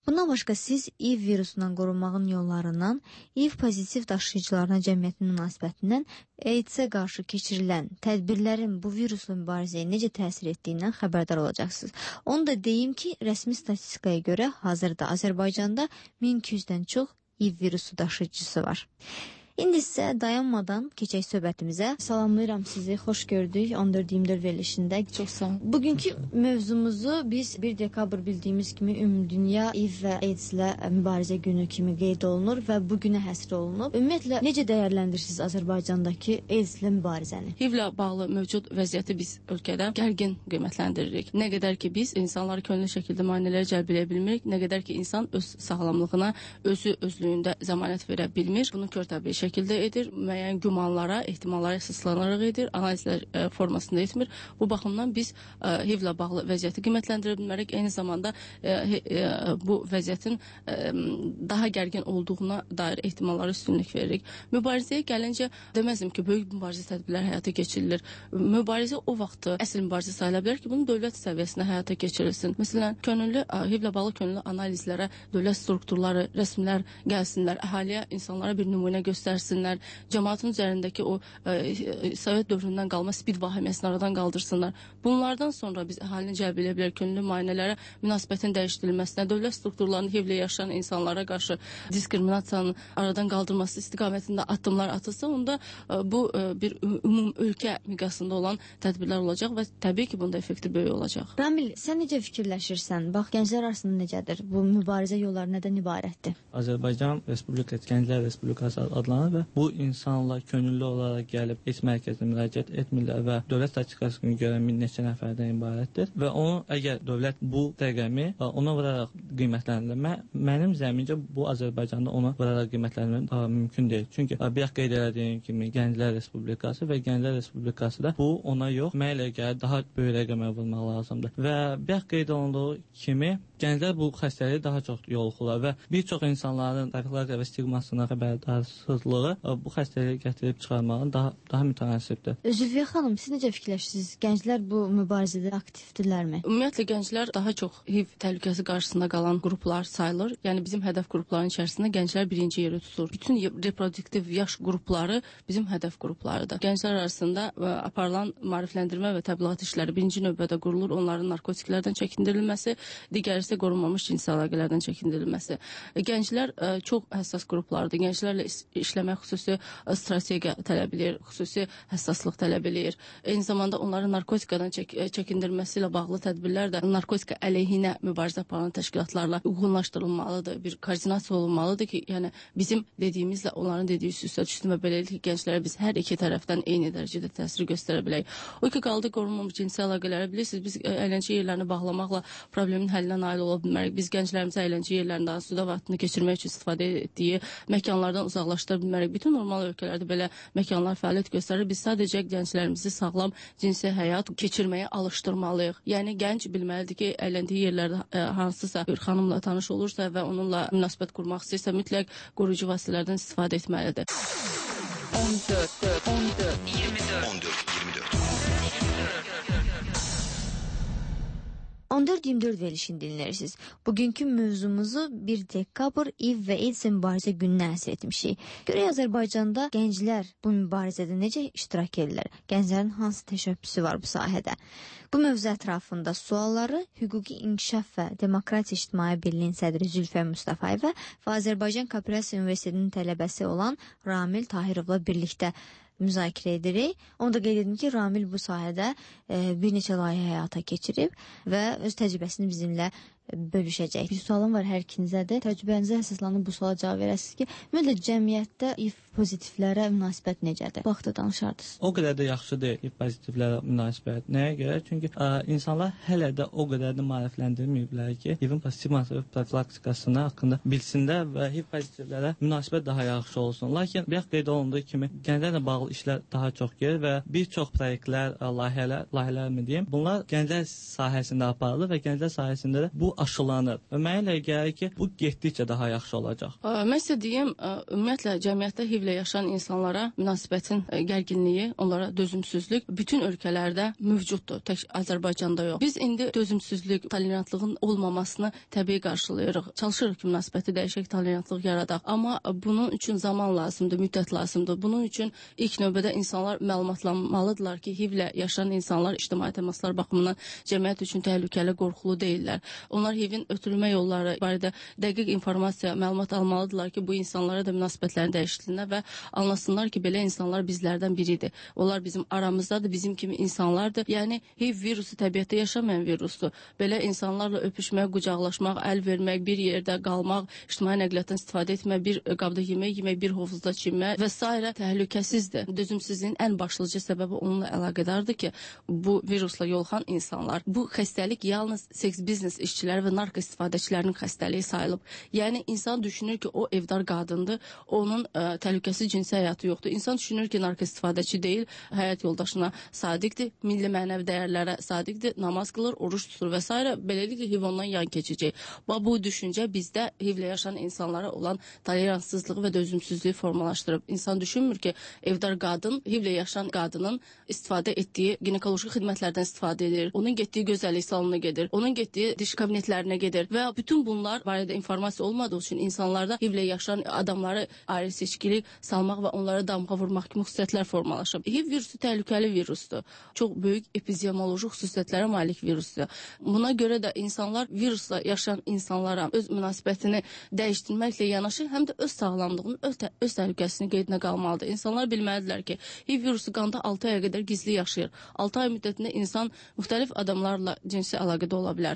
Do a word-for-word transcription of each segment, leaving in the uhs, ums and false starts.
Bundan başqa siz İ V virusundan qorunmağın yollarından, İ V pozitiv daşıyıcılarına cəmiyyətin münasibətindən, AIDS-ə qarşı keçirilən tədbirlərin bu virusla mübarizəyə necə təsir etdiyindən xəbərdar olacaqsınız. Onu da deyim ki, rəsmi statistikaya görə hazırda Azərbaycanda min iki yüzdən çox İ V virusu daşıyıcısı var. İndi isə dayanmadan keçək söhbətimizə. Salamlayıram sizi, xoş gördük on dörd iyirmi dörd verilişində. Çox sağ olun. Bugünkü mövzumuzu biz bir dekabr bildiyimiz kimi Ümumdünya İ V və AIDS-lə mübarizə günü kimi qeyd olunur və bu günə həsr olunub. Ümumiyyətlə, necə dəyərləndirirsiniz Azərbaycandakı AIDS-lə mübarizəni? İ V-lə bağlı mövcud vəziyyəti biz ölkədə gərgin qiymətləndiririk. Nə qədər ki, biz insanları könüllü şəkildə müayinələrə cəlb edə bilmirik, nə qədər ki, insan öz sağlamlığına özü özlüyündə zəmanət verə bilmir. Bunu körtəbii şəkildə edir, müəyyən gümanlara, ehtimallara əsaslanaraq edir, analizlər e, formasında etmir. Bu baxımdan biz e, H I V-lə bağlı vəziyyəti qiymətləndirə bilmərik. Eyni zamanda e, e, bu vəziyyətin e, daha gərgin olduğuna dair ehtimallara üstünlük veririk. Mübarizəyə gəlincə deməzdim ki, böyük mübarizə tədbirlər həyata keçirilir. Mübarizə o vaxt əsl mübarizə sayıla bilər ki, bunu dövlət səviyyəsində həyata keçirilsin. Məsələn, könüllü H I V-lə bağlı könüllü analizlərə dövlət strukturları, rəsmilər gəlsinlər, əhaliyə, insanlara bir nümunə göstərsinlər. Cəmaatın üzərindəki o e, Sovet dövründən qalma spid vahiməsini aradan qaldırsınlar. Bunlardan sonra biz əhalini cəlb edə bilər, könüllü müayinələrə münasibətin dəyişdirilməsinə, dövlət strukturlarının H I V-lə yaşayan insanlara qarşı diskriminasiyanın aradan qaldırılması istiqamətində addımlar atılsa, onda e, bu e, bir ümum ölkə miqyasında olan tədbirlər olacaq və təbii ki, bunda effekti böyük olacaq. Ramil, sən necə fikirləşirsən? Bax, gənclər arasında necədir? Bu mübarizə yolları nədən ibarətdir? Azərbaycan Respublikası, Gənclər Respublikası adlanır və bu insanlar könüllü olaraq gəlib heç mərkəzinə müraciət etmirlər və dövlət statistikasına görə min neçə nəfərdən ibarətdir və onu əgər dövlət bu rəqəmi ona vuraraq qiymətləndirmə, mənim zəmincə bu Azərbaycanda ona vuraraq qiymətləndirmək mümkün deyil. Çünki bir qeyd etdiyim kimi Gənclər Respublikası və Gənclər Respublikası da bu ona yox, mənə elə gəlir daha böyük rəqəmə vurmaq lazımdır. Və bir qeyd olunduğu kimi gənclər bu xəstəliyə daha çox yoluxurlar və bir çox insanların fərqlər və stigmasına xəbərdarsızlığı bu xəstəliyi gətirib çıxarmağın daha daha mütənasibdir. Zülfiyə xanım, siz necə fikirləşirsiniz? Gənclər bu mübarizədə aktivdirlərmi? Ümumiyyətlə gənclər daha çox H I V təhlükəsi qarşısında qalan qruplar sayılır. Yəni bizim hədəf qrupların içərisində gənclər birinci yeri tutur. Bütün reproduktiv yaş qrupları bizim hədəf qruplarıdır. Gənclər arasında ə, aparılan maarifləndirmə və təbliğat işləri birinci növbədə qurulur. Onların narkotiklərdən çəkindirilməsi, digəri isə qorunmamış cinsi əlaqələrdən çəkindirilməsi. Gənclər ə, çox həssas qruplardır. Gənclərlə iş, işləmək xüsusi strategiya tələb edir, xüsusi həssaslıq tələb edir. Eyni zamanda onların narkotikadan çək, çəkindirilməsi ilə bağlı tədbirlər də narkotika əleyhinə mübarizə aparan təşkilatlarla uyğunlaşdırılmalıdır. Bir koordinasiya olunmalıdır ki, yəni bizim dediyimizlə onların dediyi üstə düşsün və beləliklə gənclərə biz hər iki tərəfdən eyni dərəcədə təsir göstərə bilək. O ki, qaldı qorunmamış cinsi əlaqələri, bilirsiniz, biz əyləncə yerlərini bağlamaqla problemin həllinə nail ola bilmərik. Biz gənclərimizi əyləncə yerlərindən suda vaxtını keçirmək üçün istifadə etdiyi məkanlardan uzaqlaşdıra bilmərik. Bütün normal ölkələrdə belə məkanlar fəaliyyət göstərir. Biz sadəcə gənclərimizi sağlam cinsi həyat keçirməyə alışdırmalıyıq. Yəni gənc bilməlidir ki, əyləndiyi yerlərdə ə, hansısa bir xanımla tanış olursa və onunla münasibət qurmaq istəyirsə, mütləq qoruyucu vasitələrdən istifadə etməlidir. on dörd on dörd iyirmi dörd on dörd iyirmi dörd on dörd iyirmi dörd verilişini dinləyirsiniz. Bugünkü mövzumuzu bir dekabr İ V və AIDS mübarizə gününə həsr etmişik. Görək Azərbaycanda gənclər bu mübarizədə necə iştirak edirlər? Gənclərin hansı təşəbbüsü var bu sahədə? Bu mövzu ətrafında sualları Hüquqi İnkişaf və Demokratiya İctimai Birliyin sədri Zülfiyə Mustafayeva və Azərbaycan Kooperativ Universitetinin tələbəsi olan Ramil Tahirovla birlikdə müzakirə edirik. Onu da qeyd edim ki, Ramil bu sahədə e, bir neçə layihə həyata keçirib və öz təcrübəsini bizimlə bölüşəcək. Bir sualım var hər ikinizə də. Təcrübənizə əsaslanıb bu suala cavab verəsiniz ki, ümumiyyətlə cəmiyyətdə İ V pozitivlərə münasibət necədir? Bu haqda danışardınız. O qədər də yaxşı deyil İ V pozitivlərə münasibət. Nəyə görə? Çünki ə, insanlar hələ də o qədər də maarifləndirməyiblər ki, İ V-in pozitiv profilaktikasını haqqında bilsinlər və İ V pozitivlərə münasibət daha yaxşı olsun. Lakin bir qeyd olunduğu kimi gənclərlə bağlı işlər daha çox gedir və bir çox proyektlər, layihələr, layihələr mi deyim, bunlar gənclər sahəsində aparılır və gənclər sahəsində də bu aşılanır. Və mənə elə gəlir ki, bu getdikcə daha yaxşı olacaq. Mən sizə deyim, ümumiyyətlə cəmiyyətdə H I V-lə yaşayan insanlara münasibətin gərginliyi, onlara dözümsüzlük bütün ölkələrdə mövcuddur, tək Azərbaycanda yox. Biz indi dözümsüzlük, tolerantlığın olmamasını təbii qarşılayırıq. Çalışırıq ki, münasibəti dəyişək, tolerantlıq yaradaq. Amma bunun üçün zaman lazımdır, müddət lazımdır. Bunun üçün ilk növbədə insanlar məlumatlanmalıdırlar ki, H I V-lə yaşayan insanlar ictimai təmaslar baxımından cəmiyyət üçün təhlükəli, qorxulu deyillər. Onlar H I V-in ötürülmə yolları barədə dəqiq informasiya, məlumat almalıdırlar ki, bu insanlara da münasibətlərin dəyişikliğinə və anlasınlar ki, belə insanlar bizlərdən biridir. Onlar bizim aramızdadır, bizim kimi insanlardır. Yəni H I V virusu təbiətdə yaşamayan virusdur. Belə insanlarla öpüşmək, qucaqlaşmaq, əl vermək, bir yerdə qalmaq, ictimai nəqliyyatdan istifadə etmək, bir qabda yemək yemək, bir hovuzda çimmək və s. təhlükəsizdir. Dözümsüzlüyün ən başlıca səbəbi onunla əlaqədardır ki, bu virusla yoluxan insanlar, bu xəstəlik yalnız seks biznes işçiləri və narko istifadəçilərinin xəstəliyi sayılıb. Yəni insan düşünür ki, o evdar qadındır, onun ə, təhlükəsiz cinsi həyatı yoxdur. İnsan düşünür ki, narko istifadəçi deyil, həyat yoldaşına sadiqdir, milli mənəvi dəyərlərə sadiqdir, namaz qılır, oruç tutur və s. Beləliklə H I V ondan yan keçəcək. Bu düşüncə bizdə H I V-lə yaşayan insanlara olan toleranssızlığı və dözümsüzlüyü formalaşdırıb. İnsan düşünmür ki, evdar qadın H I V-lə yaşayan qadının istifadə etdiyi ginekoloji xidmətlərdən istifadə edir. Onun getdiyi gözəllik salonuna gedir. Onun getdiyi diş kabinetlərinə gedir və bütün bunlar barədə informasiya olmadığı üçün insanlarda H I V-lə yaşayan adamları ayrı seçkilik salmaq və onlara damğa vurmaq kimi xüsusiyyətlər formalaşıb. H I V virusu təhlükəli virusdur. Çox böyük epidemioloji xüsusiyyətlərə malik virusdur. Buna görə də insanlar virusla yaşayan insanlara öz münasibətini dəyişdirməklə yanaşı, həm də öz sağlamlığını, öz, tə öz təhlükəsini qeydinə qalmalıdır. İnsanlar bilməlidirlər ki, H I V virusu qanda altı aya qədər gizli yaşayır. altı ay müddətində insan müxtəlif adamlarla cinsi əlaqədə ola bilər,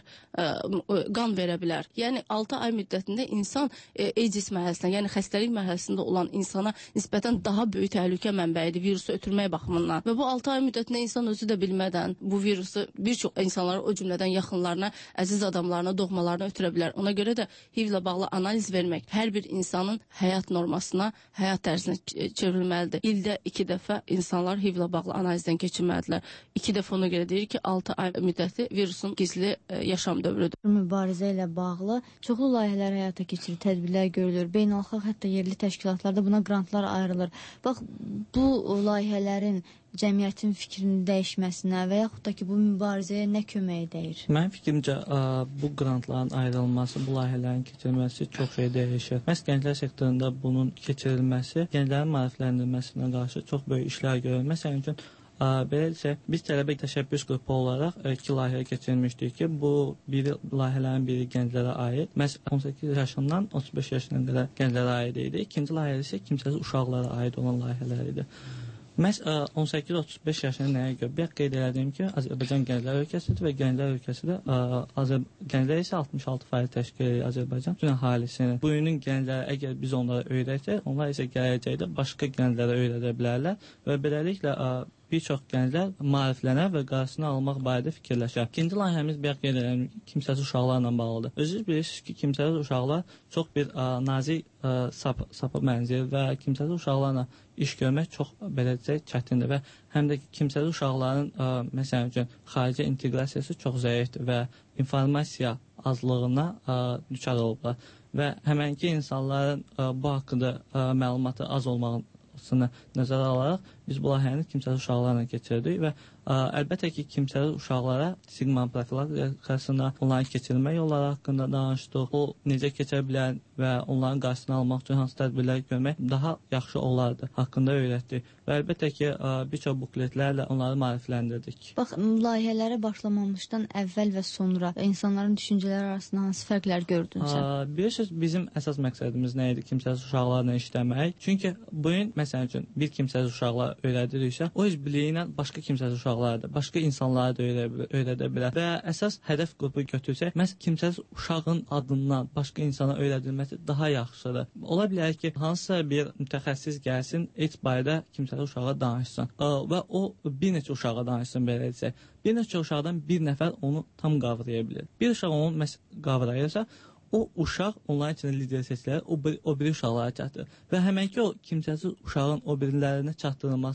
ə, qan verə bilər. Yəni altı ay müddətində insan e, AIDS mərhələsində, yəni xəstəlik mərhələsində olan insana nisbətən daha böyük təhlükə mənbəyidir virusu ötürmək baxımından. Və bu altı ay müddətində insan özü də bilmədən bu virusu bir çox insanlara, o cümlədən yaxınlarına, əziz adamlarına, doğmalarına ötürə bilər. Ona görə də H I V-ilə bağlı analiz vermək hər bir insanın həyat normasına, həyat tərzinə çevrilməlidir. İldə iki dəfə insanlar H I V-ilə bağlı analizdən keçirməlidirlər. İki dəfə ona görə deyir ki, altı ay müddəti virusun gizli e, yaşam dövrüdür. Mübarizə ilə bağlı çoxlu layihələr həyata keçirilir, tədbirlər görülür. Beynəlxalq, hətta yerli təşkilatlarda buna qrantlar ayrılır. Bax, bu layihələrin cəmiyyətin fikrinin dəyişməsinə və yaxud da ki, bu mübarizəyə nə kömək edər? Mənim fikrimcə, bu qrantların ayrılması, bu layihələrin keçirilməsi çox şey dəyişir. Məhz gənclər sektorunda bunun keçirilməsi, gənclərin maarifləndirilməsinə qarşı çox böyük işlər görür. Məsələn üçün, belədirsə, biz tələbə təşəbbüs qrupu olaraq iki layihə keçirmişdik ki, bu biri layihələrin biri gənclərə aid, məhz on səkkiz yaşından otuz beş yaşına qədər gənclərə aid idi. İkinci layihə isə kimsəsiz uşaqlara aid olan layihələr idi. Məhz on səkkiz otuz beş yaşına nəyə görə? Bir qeyd edəyim ki, Azərbaycan gənclər ölkəsidir və gənclər ölkəsi də Azər gənclər isə altmış altı faiz təşkil edir Azərbaycan bütün əhalisini. Bu günün gəncləri əgər biz onlara öyrətsək, onlar isə gələcəkdə başqa gənclərə öyrədə bilərlər və beləliklə bir çox gənclər maariflənər və qarşısını almaq barədə fikirləşər. İkinci layihəmiz bir qeyd edəyim kimsəsiz uşaqlarla bağlıdır. Özünüz bilirsiniz ki, kimsəsiz uşaqlar çox bir a, nazik a, sap, sapı mənzil və kimsəsiz uşaqlarla iş görmək çox beləcə çətindir və həm də kimsəsiz uşaqların ə, məsələn üçün xarici inteqrasiyası çox zəifdir və informasiya azlığına ə, düçar olublar və həmənki insanların ə, bu haqqında ə, məlumatı az olmağını nəzərə alaraq biz bu layihəni kimsəsiz uşaqlarla keçirdik və ə, əlbəttə ki, kimsəsiz uşaqlara stigma profilaktikasında onların keçirilmə yolları haqqında danışdıq. O necə keçə bilər və onların qarşısını almaq üçün hansı tədbirlər görmək daha yaxşı olardı haqqında öyrətdik. Və əlbəttə ki, ə, bir çox bukletlərlə onları maarifləndirdik. Bax, layihələrə başlamamışdan əvvəl və sonra insanların düşüncələri arasında hansı fərqlər gördün sən? Bilirsiniz, bizim əsas məqsədimiz nə idi? Kimsəsiz uşaqlarla işləmək. Çünki bu gün, məsələn üçün, bir kimsəsiz uşaqlar öyrədiriksə, o öz biliyi ilə başqa kimsəsiz uşaqları da, başqa insanları da öyrədə bilər. Və əsas hədəf qrupu götürsək, məhz kimsəsiz uşağın adından başqa insana öyrədilməsi daha yaxşıdır. Ola bilər ki, hansısa bir mütəxəssis gəlsin, heç barədə kimsəsiz uşağa danışsın və o bir neçə uşağa danışsın belə desək. Bir neçə uşaqdan bir nəfər onu tam qavraya bilir. Bir uşaq onu qavrayırsa, o uşaq onların içində lider seçilir, o, o biri uşaqlara çatır. Və həmənki o kimsəsiz uşağın o birilərinə çatdırılması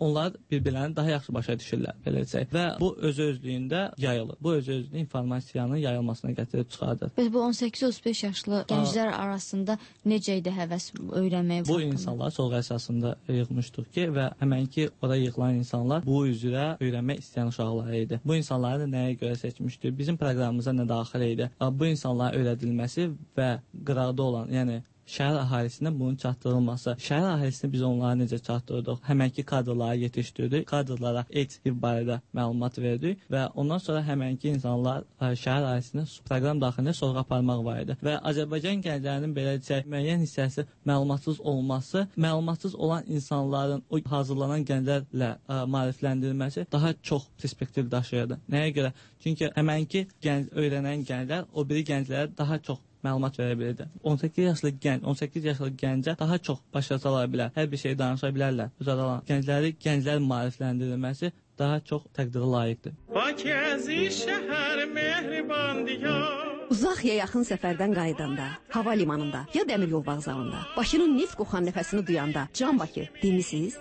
onlar bir-birlərini daha yaxşı başa düşürlər, belə desək. Və bu öz-özlüyündə yayılır. Bu öz-özlüyü informasiyanın yayılmasına gətirib çıxardır. Bəs bu on səkkiz otuz beş yaşlı gənclər Aa, arasında necə idi həvəs öyrənməyə? Bu insanlar sorğu əsasında yığmışdıq ki, və həmən ki, orada yığılan insanlar bu üzrə öyrənmək istəyən uşaqlar idi. Bu insanları nəyə görə seçmişdik? Bizim proqramımıza nə daxil idi? Bu insanlara öyrədilməsi və qıraqda olan, yəni şəhər əhalisinə bunun çatdırılması. Şəhər əhalisinə biz onlara necə çatdırdıq? Həmənki kadrları yetişdirdik, kadrlara AIDS barədə məlumat verdik və ondan sonra həmənki insanlar şəhər əhalisinə proqram daxilində sorğu aparmaq var idi. Və Azərbaycan gənclərinin belə deyək, müəyyən hissəsi məlumatsız olması, məlumatsız olan insanların o hazırlanan gənclərlə ə, maarifləndirilməsi daha çox perspektiv daşıyırdı. Nəyə görə? Çünki həmənki gənc, öyrənən gənclər o biri gənclərə daha çox məlumat verə bilirdi. on səkkiz yaşlı gənc, on səkkiz yaşlı gəncə daha çox başa sala bilər, hər bir şey danışa bilərlər. Uzadılan gəncləri, gənclər maarifləndirilməsi daha çox təqdirə layiqdir. Bakızi şəhər mehriban diyar. Uzaq ya yaxın səfərdən qayıdanda, hava limanında ya dəmir yol vağzalında, Bakının neft qoxan nəfəsini duyanda, Can Bakı demisiniz?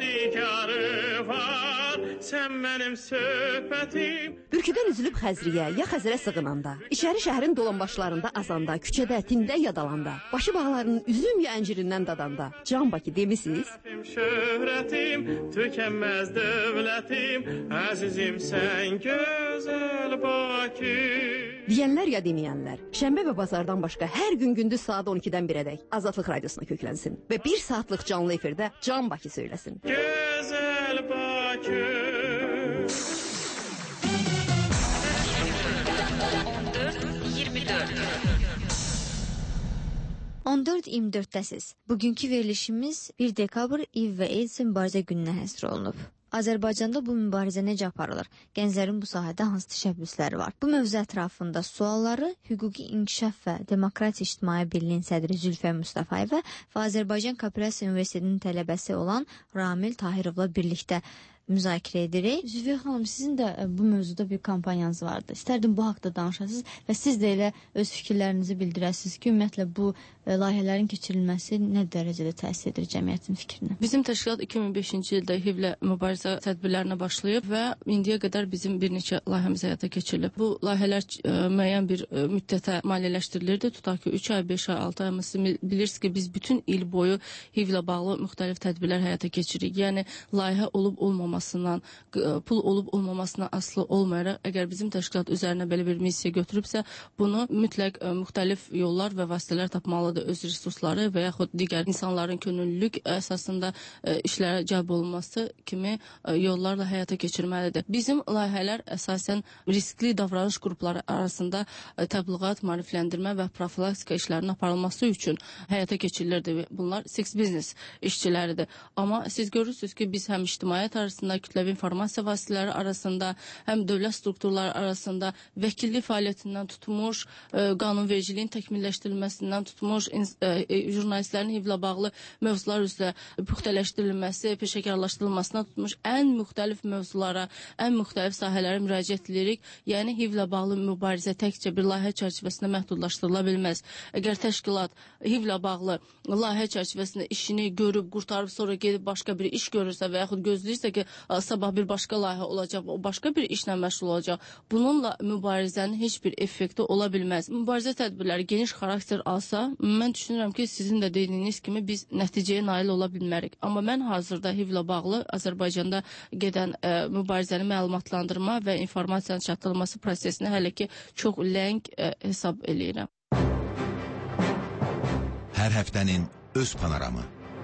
Sən mənim söhbətim. Bürküdən üzülüb Xəzriyə ya Xəzərə sığınanda, içəri şəhərin dolanbaşlarında azanda, küçədə, tində yadalanda, başı bağlarının üzüm ya əncirindən dadanda, Can Bakı demisiniz? Şöhrətim, tükənməz dövlətim, əzizim sən gözəl Bakı. Deyənlər ya deməyənlər, şənbə və bazardan başqa hər gün gündüz saat on ikidən birədək Azadlıq Radiosuna köklənsin və bir saatlıq canlı efirdə Can Bakı söyləsin. Gözəl Bakı. on dörd iyirmi dörddəsiz. Bugünkü verilişimiz bir dekabr İ V və AIDS mübarizə gününə həsr olunub. Azərbaycanda bu mübarizə necə aparılır? Gənclərin bu sahədə hansı təşəbbüsləri var? Bu mövzu ətrafında sualları Hüquqi İnkişaf və Demokratiya İctimai Birliyin sədri Zülfə Mustafayeva və Azərbaycan Kooperativ Universitetinin tələbəsi olan Ramil Tahirovla birlikdə müzakirə edirik. Zülfə xanım, sizin də bu mövzuda bir kampanyanız vardı. İstərdim bu haqda danışasınız və siz də elə öz fikirlərinizi bildirəsiniz ki, ümumiyyətlə bu layihələrin keçirilməsi nə dərəcədə təsir edir cəmiyyətin fikrinə? Bizim təşkilat iki min beşinci ildə H I V-lə mübarizə tədbirlərinə başlayıb və indiyə qədər bizim bir neçə layihəmiz həyata keçirilib. Bu layihələr ə, müəyyən bir ə, müddətə maliyyələşdirilirdi. Tutaq ki, üç ay, beş ay, altı ay. Siz bilirsiniz ki, biz bütün il boyu H I V-lə bağlı müxtəlif tədbirlər həyata keçiririk. Yəni layihə olub olmamasından, pul olub olmamasına asılı olmayaraq, əgər bizim təşkilat üzərinə belə bir missiya götürübsə, bunu mütləq ə, müxtəlif yollar və vasitələr tapmalıdır. Öz resursları və yaxud digər insanların könüllülük əsasında ə, işlərə cəlb olunması kimi ə, yollarla həyata keçirməlidir. Bizim layihələr əsasən riskli davranış qrupları arasında ə, təbliğat, maarifləndirmə və profilaktika işlərinin aparılması üçün həyata keçirilirdi. Bunlar seks biznes işçiləridir. Amma siz görürsünüz ki, biz həm ictimaiyyət arasında, kütləvi informasiya vasitələri arasında, həm dövlət strukturları arasında vəkillik fəaliyyətindən tutmuş, ə, qanunvericiliyin təkmilləşdirilməsindən tutmuş, jurnalistlərin H I V-lə bağlı mövzular üzrə püxtələşdirilməsi, peşəkarlaşdırılmasına tutmuş ən müxtəlif mövzulara, ən müxtəlif sahələrə müraciət edirik. Yəni H I V-lə bağlı mübarizə təkcə bir layihə çərçivəsində məhdudlaşdırıla bilməz. Əgər təşkilat H I V-lə bağlı layihə çərçivəsində işini görüb, qurtarıb, sonra gedib başqa bir iş görürsə və yaxud gözləyirsə ki, sabah bir başqa layihə olacaq, o başqa bir işlə məşğul olacaq, bununla mübarizənin heç bir effekti ola bilməz. Mübarizə tədbirləri geniş xarakter alsa, mən düşünürəm ki, sizin də dediyiniz kimi biz nəticəyə nail ola bilmərik. Amma mən hazırda H I V-lə bağlı Azərbaycanda gedən ə, mübarizəni məlumatlandırma və informasiyanın çatdırılması prosesini hələ ki çox ləng ə, hesab eləyirəm. Hər həftənin öz panoramı.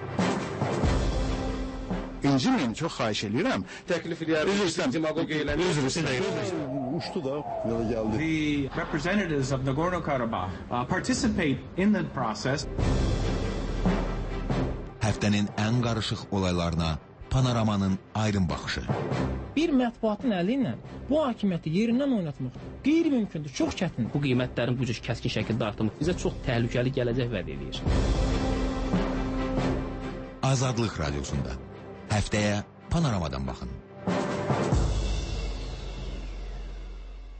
İnciməyin, çox xahiş edirəm. Təklif edərəm. Üzr istəyirəm. Demagogiya eləmək. Üzr istəyirəm. Uçdu da, yola gəldi. The representatives of Nagorno-Karabakh uh, participate in the process. Həftənin ən qarışıq olaylarına panoramanın ayrım baxışı. Bir mətbuatın əli ilə bu hakimiyyəti yerindən oynatmaq qeyri-mümkündür, çox çətindir. Bu qiymətlərin bu cür kəskin şəkildə artımı bizə çox təhlükəli gələcək vəd edir. Azadlıq Radiosunda. Həftəyə panoramadan baxın.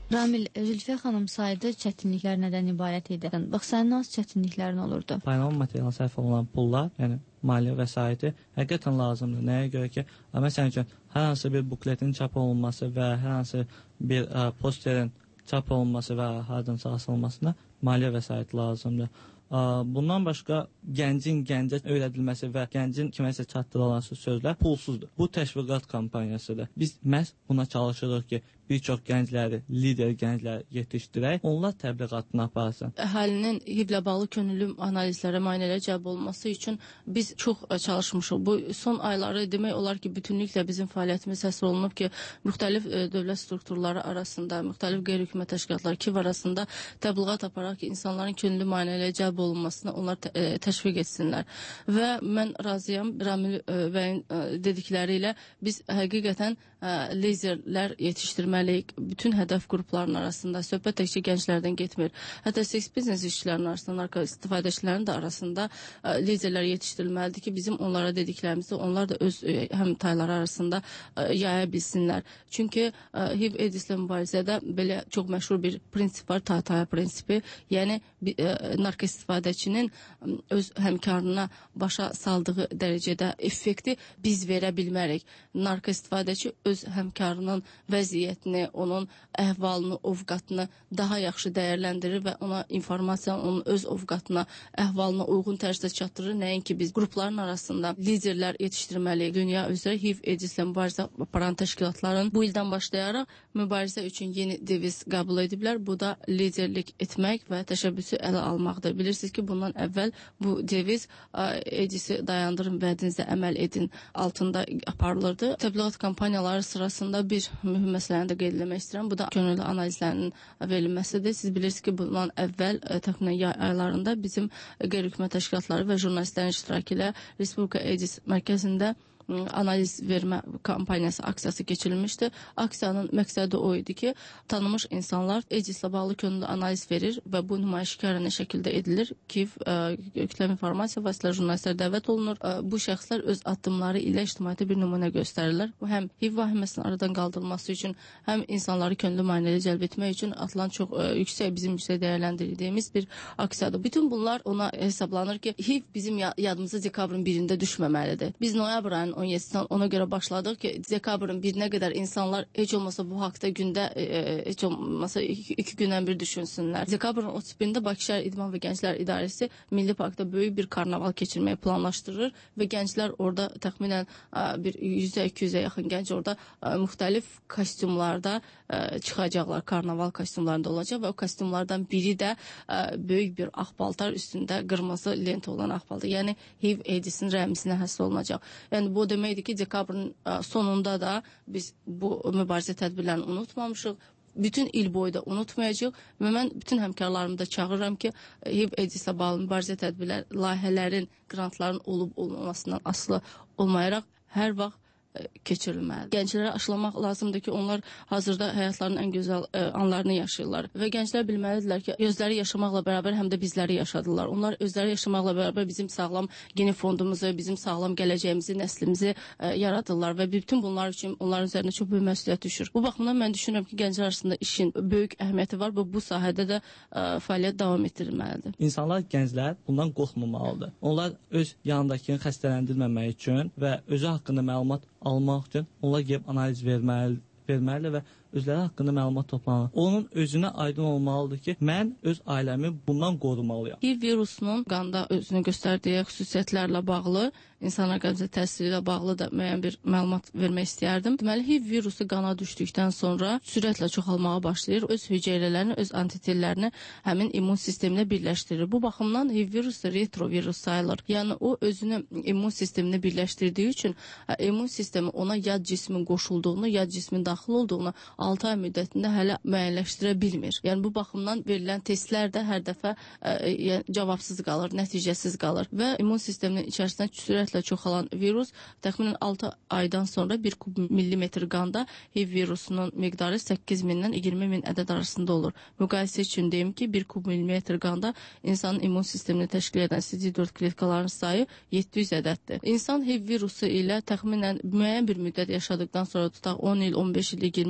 Ramil, Zülfiyə xanım saydı çətinliklər nədən ibarət idi? Bax, sənin az çətinliklərin olurdu. Paylanma materialına sərf olunan pullar, yəni maliyyə vəsaiti həqiqətən lazımdır. Nəyə görə ki, məsələn üçün, hər hansı bir bukletin çap olunması və hər hansı bir ə, posterin çap olunması və hardansa asılmasına maliyyə vəsaiti lazımdır. Ə, bundan başqa gəncin gəncə öyrədilməsi və gəncin kiməsə çatdırılması sözlər pulsuzdur. Bu təşviqat kampaniyasıdır. Biz məhz buna çalışırıq ki, bir çox gəncləri, lider gəncləri yetişdirək, onlar təbliğatını aparsın. Əhalinin H I V-lə bağlı könüllü analizlərə, müayinələrə cəlb olunması üçün biz çox çalışmışıq. Bu son ayları demək olar ki, bütünlüklə bizim fəaliyyətimiz həsr olunub ki, müxtəlif e, dövlət strukturları arasında, müxtəlif qeyri-hökumət təşkilatları K I V arasında təbliğat aparaq ki, insanların könüllü müayinələrə cəlb olunmasına onlar tə, e, təşviq etsinlər. Və mən razıyam Ramil e, bəyin e, dedikləri ilə biz həqiqətən e, lezerlər yetişdirməliyik. Bütün hədəf qrupların arasında söhbət təkcə gənclərdən getmir. Hətta seks biznes işçilərinin arasında, narko istifadəçilərinin də arasında ə, liderlər yetişdirilməlidir ki, bizim onlara dediklərimizi onlar da öz ə, həm tayları arasında ə, yaya bilsinlər. Çünki ə, H I V AIDS-lə mübarizədə belə çox məşhur bir prinsip var, tay-taya prinsipi. Yəni ə, narko istifadəçinin ə, öz həmkarına başa saldığı dərəcədə effekti biz verə bilmərik. Narko istifadəçi öz həmkarının vəziyyət onun əhvalını, ovqatını daha yaxşı dəyərləndirir və ona informasiyanı onun öz ovqatına, əhvalına uyğun tərzdə çatdırır. Nəinki biz qrupların arasında liderlər yetişdirməliyik. Dünya üzrə H I V AIDS-lə mübarizə aparan təşkilatların bu ildən başlayaraq mübarizə üçün yeni deviz qəbul ediblər. Bu da liderlik etmək və təşəbbüsü ələ almaqdır. Bilirsiniz ki, bundan əvvəl bu deviz AIDS-i dayandırın, vədinizdə əməl edin altında aparılırdı. Təbliğat kampaniyaları sırasında bir mühüm məsələni də qeyd etmək istəyirəm. Bu da könüllü analizlərinin verilməsidir. Siz bilirsiniz ki, bundan əvvəl təxminən yay aylarında bizim qeyri-hökumət təşkilatları və jurnalistlərin iştirakı ilə Respublika AIDS mərkəzində analiz vermə kampaniyası, aksiyası keçirilmişdi. Aksiyanın məqsədi o idi ki, tanınmış insanlar AIDS-ilə bağlı könüllü analiz verir və bu nümayişkarənə şəkildə edilir ki, kütləvi informasiya vasitələri jurnalistlər dəvət olunur. Bu şəxslər öz addımları ilə ictimaiyyətə bir nümunə göstərirlər. Bu həm H I V vahiməsinin aradan qaldırılması üçün, həm insanları könüllü müayinəyə cəlb etmək üçün atılan çox ə, yüksək, bizim yüksək dəyərləndirdiyimiz bir aksiyadır. Bütün bunlar ona hesablanır ki, H I V bizim yadımıza dekabrın birində düşməməlidir. Biz noyabr ayının on yedisindən ona görə başladıq ki, dekabrın birinə qədər insanlar heç olmasa bu haqda gündə e, heç olmasa iki, iki gündən bir düşünsünlər. Dekabrın otuz birində Bakı Şəhər İdman və Gənclər İdarəsi Milli Parkda böyük bir karnaval keçirməyi planlaşdırır və gənclər orada təxminən ə, bir yüzə iki yüzə yaxın gənc orada ə, müxtəlif kostyumlarda ə, çıxacaqlar. Karnaval kostyumlarında olacaq və o kostyumlardan biri də ə, böyük bir ağ paltar üstündə qırmızı lenta olan ağ paltar. Yəni H I V AIDS-in rəmzinə həsr olunacaq. Yəni bu deməkdir ki, dekabrın sonunda da biz bu mübarizə tədbirlərini unutmamışıq. Bütün il boyu da unutmayacaq və mən bütün həmkarlarımı da çağırıram ki, H I V AIDS-ilə bağlı mübarizə tədbirlər, layihələrin, qrantların olub-olmamasından asılı olmayaraq hər vaxt keçirilməlidir. Gənclərə aşılamaq lazımdır ki, onlar hazırda həyatlarının ən gözəl ə, anlarını yaşayırlar və gənclər bilməlidirlər ki, özləri yaşamaqla bərabər həm də bizləri yaşadılar. Onlar özləri yaşamaqla bərabər bizim sağlam geni fondumuzu, bizim sağlam gələcəyimizi, nəslimizi ə, yaradırlar və bütün bunlar üçün onların üzərinə çox böyük məsuliyyət düşür. Bu baxımdan mən düşünürəm ki, gənclər arasında işin böyük əhəmiyyəti var və bu sahədə də ə, fəaliyyət davam etdirilməlidir. İnsanlar, gənclər bundan qorxmamalıdır. Onlar öz yanındakını xəstələndirməmək üçün və özü haqqında məlumat almaq üçün onlar gəlib analiz verməli, verməli və özləri haqqında məlumat toplamalı. Onun özünə aydın olmalıdır ki, mən öz ailəmi bundan qorumalıyam. H I V virusunun qanda özünü göstərdiyi xüsusiyyətlərlə bağlı, insan orqanizminə təsiri ilə bağlı da müəyyən bir məlumat vermək istəyərdim. Deməli, H I V virusu qana düşdükdən sonra sürətlə çoxalmağa başlayır, öz hüceyrələrini, öz antitellərini həmin immun sisteminə birləşdirir. Bu baxımdan H I V virusu retrovirus sayılır. Yəni o özünü immun sisteminə birləşdirdiyi üçün immun sistemi ona yad cismin qoşulduğunu, yad cismin daxil olduğunu altı ay müddətində hələ müəyyənləşdirə bilmir. Yəni bu baxımdan verilən testlər də hər dəfə ə, cavabsız qalır, nəticəsiz qalır və immun sisteminin içərisindən sürətlə çoxalan virus təxminən altı aydan sonra bir kub millimetr qanda H I V virusunun miqdarı səkkiz mindən iyirmi min ədəd arasında olur. Müqayisə üçün deyim ki, bir kub millimetr qanda insanın immun sistemini təşkil edən C D dörd kletkaların sayı yeddi yüz ədəddir. İnsan H I V virusu ilə təxminən müəyyən bir müddət yaşadıkdan sonra tutaq on il, on beş il, iyirmi il bu insan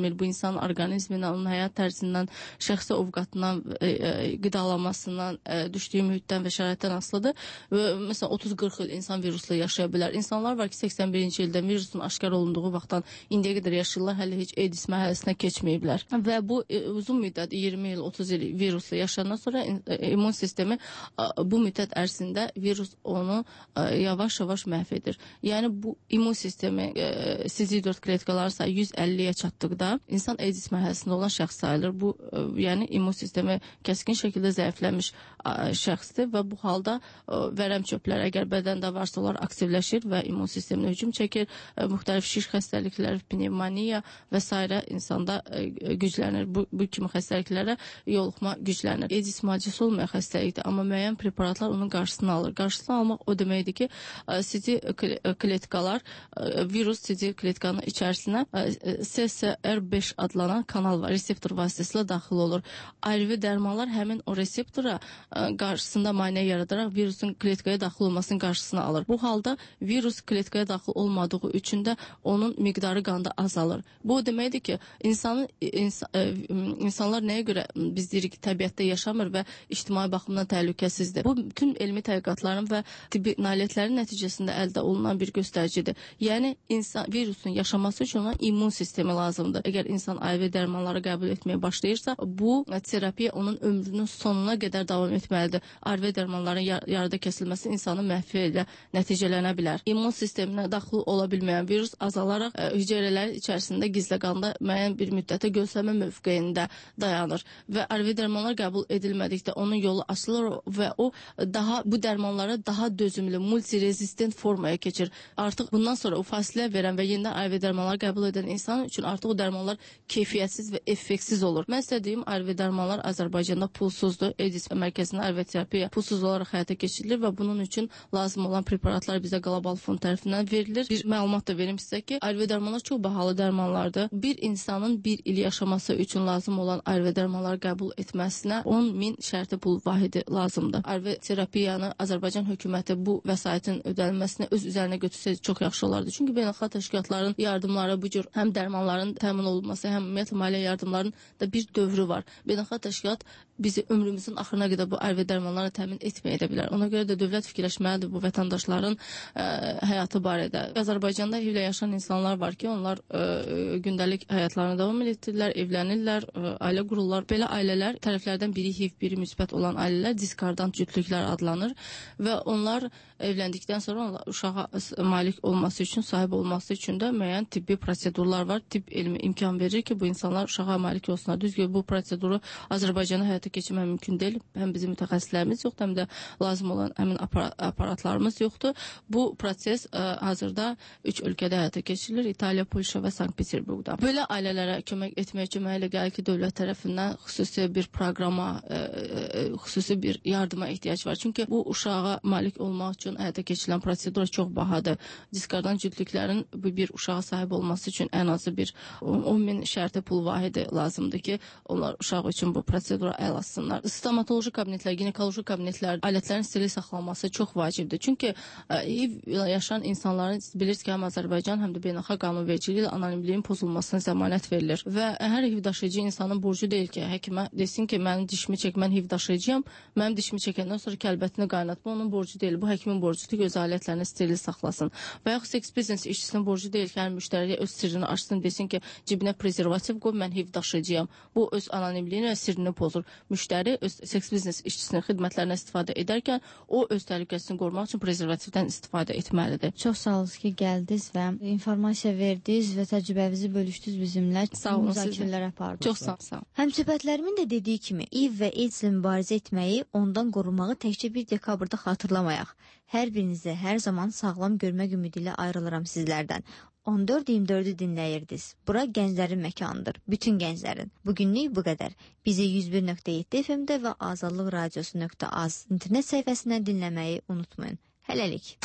insanın orqanizmindən, onun həyat tərzindən, şəxsi ovqatından, e, e, qidalanmasından, e, düşdüyü mühitdən və şəraitdən asılıdır. Və məsələn otuz qırx il insan virusla yaşaya bilər. İnsanlar var ki, səksən birinci ildə virusun aşkar olunduğu vaxtdan indiyə qədər yaşayırlar, hələ heç AIDS mərhələsinə keçməyiblər. Və bu e, uzun müddət iyirmi il, otuz il virusla yaşayandan sonra e, immun sistemi e, bu müddət ərzində virus onu e, yavaş-yavaş məhv edir. Yəni bu immun sistemi e, C D dörd kletkaları sayı yüz əlliyə çatdıqda insan AIDS mərhələsində olan şəxs sayılır. Bu e, yəni immun sistemi kəskin şəkildə zəifləmiş e, şəxsdir və bu halda e, vərəm çöpləri əgər bədəndə varsa onlar aktivləşir və immun sisteminə hücum çəkir. E, müxtəlif şiş xəstəliklər, pnevmoniya və s. insanda e, güclənir. Bu, bu kimi xəstəliklərə yoluxma güclənir. AIDS müalicəsi olmayan xəstəlikdir, amma müəyyən preparatlar onun qarşısını alır. Qarşısını almaq o deməkdir ki, C D kletkalar virus C D kletkanın içərisinə C S R beş adlanan kanal var. Reseptor vasitəsilə daxil olur. Ayrı dərmanlar həmin o reseptora qarşısında maneə yaradaraq virusun kletkaya daxil olmasının qarşısını alır. Bu halda virus kletkaya daxil olmadığı üçün də onun miqdarı qanda azalır. Bu o deməkdir ki, insanın insan, insanlar nəyə görə biz deyirik təbiətdə yaşamır və ictimai baxımdan təhlükəsizdir. Bu bütün elmi tədqiqatların və tibbi nailiyyətlərin nəticəsində əldə olunan bir göstəricidir. Yəni insan virusun yaşaması üçün ona immun sistemi lazımdır. Əgər insan A V dərmanları qəbul etməyə başlayırsa, bu terapiya onun ömrünün sonuna qədər davam etməlidir. A V dərmanların yar yarıda kəsilməsi insanın məhvi ilə nəticələnə bilər. İmmun sisteminə daxil ola bilməyən virus azalaraq ə, hüceyrələrin içərisində gizli qanda müəyyən bir müddətə göstərmə mövqeyində dayanır və A V dərmanlar qəbul edilmədikdə onun yolu açılır və o daha bu dərmanlara daha dözümlü, multirezistent formaya keçir. Artıq bundan sonra o fasilə verən və yenidən A V dərmanlar qəbul edən insan üçün artıq o dərmanlar keyfiyyətsiz və effektsiz olur. Mən sizə deyim, A V dərmanlar Azərbaycanda pulsuzdur. AIDS mərkəzində A V terapiya pulsuz olaraq həyata keçirilir və bunun üçün lazım olan preparatlar bizə Qlobal Fond tərəfindən verilir. Bir məlumat da verim sizə ki, A V dərmanlar çox bahalı dərmanlardır. Bir insanın bir il yaşaması üçün lazım olan A V dərmanlar qəbul etməsinə on min şərti pul vahidi lazımdır. A V terapiyanı Azərbaycan hökuməti bu vəsaitin ödənilməsini öz üzərinə götürsə çox yaxşı olardı. Çünki beynəlxalq təşkilatların yardımları bu cür həm dərmanların təmin olunması, həm ümumiyyətlə maliyyə yardımlarının da bir dövrü var. Beynəlxalq təşkilat bizi ömrümüzün axırına qədər bu A V dərmanlarla təmin etməyə də bilər. Ona görə də dövlət fikirləşməlidir bu vətəndaşların ə, həyatı barədə. Azərbaycanda H I V ilə yaşayan insanlar var ki, onlar ə, gündəlik həyatlarını davam etdirirlər, evlənirlər, ə, ailə qururlar. Belə ailələr tərəflərdən biri H I V, biri müsbət olan ailələr diskordant cütlüklər adlanır və onlar evləndikdən sonra onlar uşağa malik olması üçün, sahib olması üçün də müəyyən tibbi prosedurlar var. Tibb elmi imkan verir ki, bu insanlar uşağa malik olsunlar. Düzdür, bu proseduru Azərbaycana həyata keçirmək mümkün deyil. Həm bizim mütəxəssislərimiz yoxdur, həm də lazım olan həmin aparat, aparatlarımız yoxdur. Bu proses ə, hazırda üç ölkədə həyata keçirilir. İtaliya, Polşa və Sankt-Peterburqda. Belə ailələrə kömək etmək üçün mənə elə gəlir ki, dövlət tərəfindən xüsusi bir proqrama, ə, ə, xüsusi bir yardıma ehtiyac var. Çünki bu uşağa malik olmaq üçün həyata keçirilən prosedur çox bahadır. Diskordant cütlüklərin bu bir uşağa sahib olması üçün ən azı bir on min şərti pul vahidi lazımdır ki, onlar uşaq üçün bu prosedura əl atsınlar. Stomatoloji kabinetlər, ginekoloji kabinetlər, alətlərin steril saxlanması çox vacibdir. Çünki H I V yaşayan insanların bilirsiniz ki, həm Azərbaycan, həm də beynəlxalq qanunvericiliyi ilə anonimliyin pozulmasına zəmanət verilir. Və hər H I V daşıyıcı insanın borcu deyil ki, həkimə desin ki, mənim dişimi çək, mən H I V daşıyıcıyam, mənim dişimi çəkəndən sonra kəlbətini qaynatma onun borcu deyil. Bu həkimin borcudur ki, öz alətlərini steril saxlasın. Və yaxud seks biznes işçisinin borcu deyil ki, hər müştəriyə öz sirrini açsın, desin ki, cibinə prezervativ qoy, mən H I V daşıyıcıyam. Bu öz anonimliyini və sirrini pozur. Müştəri öz seks biznes işçisinin xidmətlərindən istifadə edərkən o öz təhlükəsini qorumaq üçün prezervativdən istifadə etməlidir. Çox sağ olun ki, gəldiniz və informasiya verdiniz və təcrübənizi bölüşdünüz bizimlə. Sağ olun, müzakirələr apardınız. Çox sağ olun. Həmsöhbətlərimin də dediyi kimi, H I V və AIDS ilə mübarizə etməyi, ondan qorumağı təkcə bir dekabrda xatırlamayaq. Hər birinizə hər zaman sağlam görmək ümidi ilə ayrılıram sizlərdən. on dörd iyirmi dördü dinləyirdiniz. Bura gənclərin məkanıdır. Bütün gənclərin. Bugünlük bu qədər. Bizi yüz bir nöqtə yeddi F M-də və azadlıq radiosu nöqtə az internet səhifəsindən dinləməyi unutmayın. Hələlik.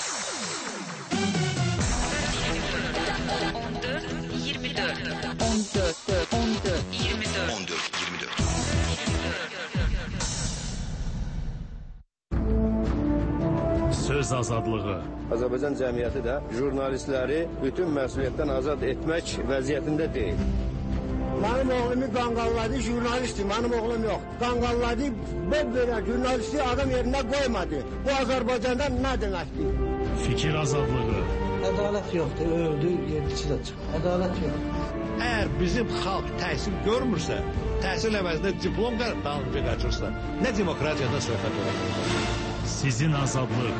on dörd iyirmi dörd on dörd on dörd iyirmi dörd on dörd iyirmi dörd Söz azadlığı. Azərbaycan cəmiyyəti də jurnalistləri bütün məsuliyyətdən azad etmək vəziyyətində deyil. Mənim oğlumu qanqalladı, jurnalistdir, mənim oğlum yox. Qanqalladı, belə jurnalisti adam yerində qoymadı. Bu Azərbaycanda nə deməkdir? Fikir azadlığı. Ədalət yoxdur, öldü, yedisi də çıxır. Ədalət yoxdur. Əgər bizim xalq təhsil görmürsə, təhsil əvəzində diplom dalınca qaçırsa, nə demokratiyadan söhbət olar? Sizin azadlıq.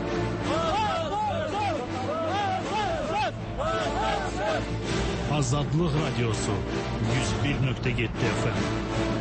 Azadlıq Radiosu yüz bir nöqtə yeddi F M.